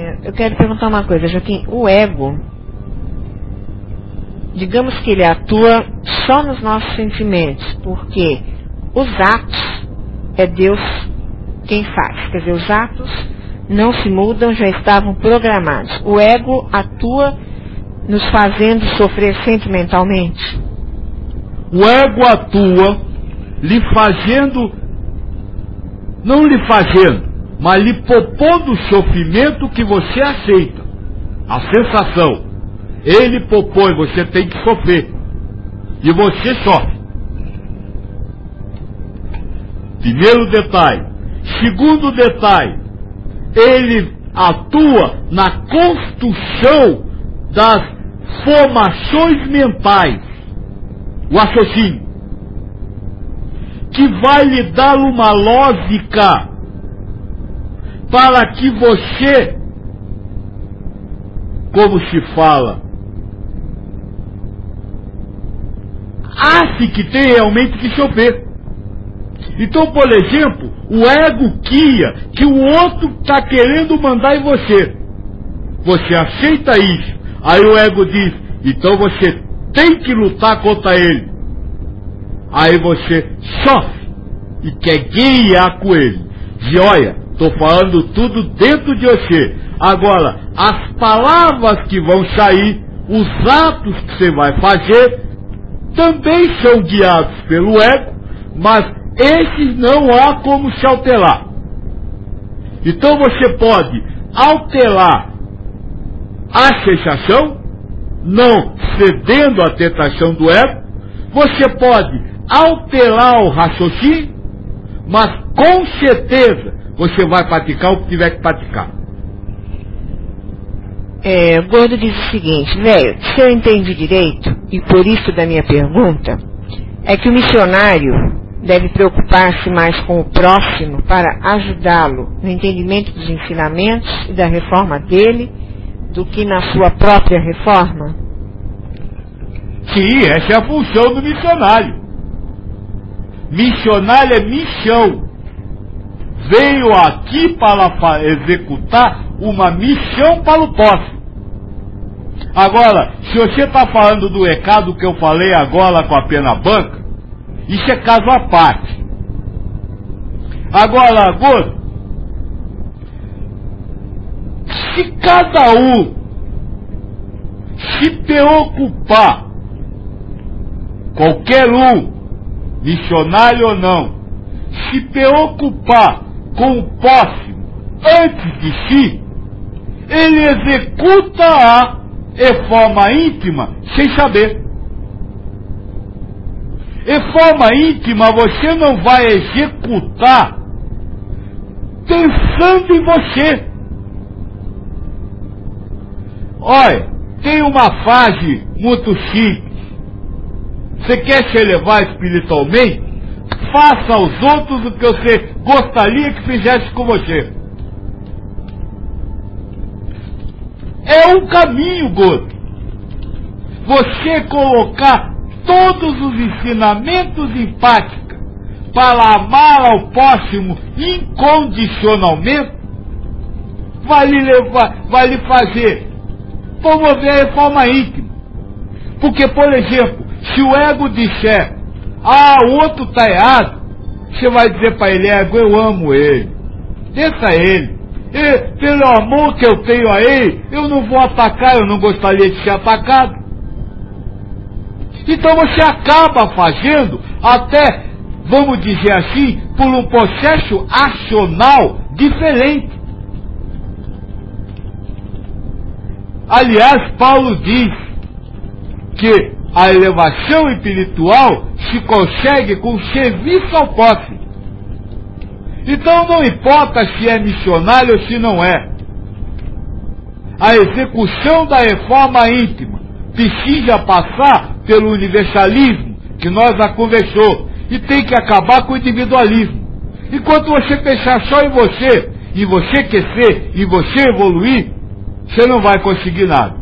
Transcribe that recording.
Eu quero perguntar uma coisa, Joaquim. O ego, digamos que ele atua só nos nossos sentimentos, porque os atos é Deus quem faz. Quer dizer, os atos não se mudam, já estavam programados. O ego atua nos fazendo sofrer sentimentalmente. O ego atua lhe fazendo, não lhe fazendo, mas lhe propondo o sofrimento que você aceita. A sensação. Ele propõe, você tem que sofrer. E você sofre. Primeiro detalhe. Segundo detalhe. Ele atua na construção das formações mentais. O raciocínio. Que vai lhe dar uma lógica para que você, como se fala, ache que tem realmente que sofrer. Então, por exemplo, o ego cria que o outro está querendo mandar em você. Você aceita isso. Aí o ego diz, então você tem que lutar contra ele. Aí você sofre e quer guiar com ele. Diz, olha, estou falando tudo dentro de você. Agora, as palavras que vão sair, os atos que você vai fazer, também são guiados pelo ego, mas esses não há como se alterar. Então você pode alterar a sensação, não cedendo à tentação do ego. Você pode alterar o raciocínio, mas com certeza você vai praticar o que tiver que praticar. O Gordo diz o seguinte, velho, se eu entendi direito, e por isso da minha pergunta, é que o missionário deve preocupar-se mais com o próximo para ajudá-lo no entendimento dos ensinamentos e da reforma dele, do que na sua própria reforma? Sim, essa é a função do missionário. Missionário é missão. Veio aqui para executar uma missão para o próximo. Agora, se você está falando do recado que eu falei agora com a pena branca, isso é caso à parte. Agora, Gordo, se cada um se preocupar, qualquer um, missionário ou não, se preocupar com o próximo antes de si, ele executa-a de forma íntima sem saber. De forma íntima você não vai executar pensando em você. Olha, tem uma frase muito simples. Você quer se elevar espiritualmente? Faça aos outros o que você gostaria que fizesse com você. É um caminho, Gordo. Você colocar todos os ensinamentos em prática para amar ao próximo incondicionalmente, vai lhe fazer promover a reforma íntima. Porque, por exemplo, se o ego disser, o outro está errado, você vai dizer para ele, ego, eu amo ele, deixa ele. Pelo amor que eu tenho a ele, eu não vou atacar, eu não gostaria de ser atacado. Então você acaba fazendo, até, vamos dizer assim, por um processo acional diferente. Aliás, Paulo diz que a elevação espiritual se consegue com serviço ao próximo. Então não importa se é missionário ou se não é. A execução da reforma íntima precisa passar pelo universalismo, que nós já conversou, e tem que acabar com o individualismo. Enquanto você pensar só em você crescer, em você evoluir, você não vai conseguir nada.